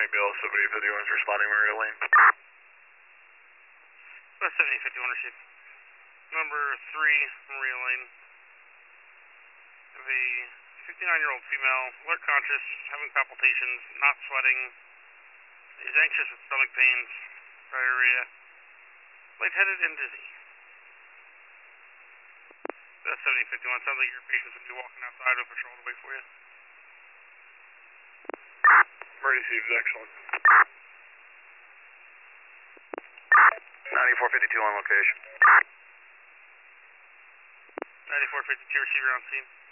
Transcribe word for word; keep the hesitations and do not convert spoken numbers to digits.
Bill, seventy fifty-one is responding Maria Lane. West seventy fifty-one received. Number three, Maria Lane. Of a fifty-nine-year-old female, alert conscious, having palpitations, not sweating, is anxious with stomach pains, diarrhea, lightheaded and dizzy. That's seventy fifty-one. Sounds like your patients would be walking outside with a patrol to wait for you. Received, excellent. ninety-four fifty-two on location. ninety-four fifty-two receiver on scene.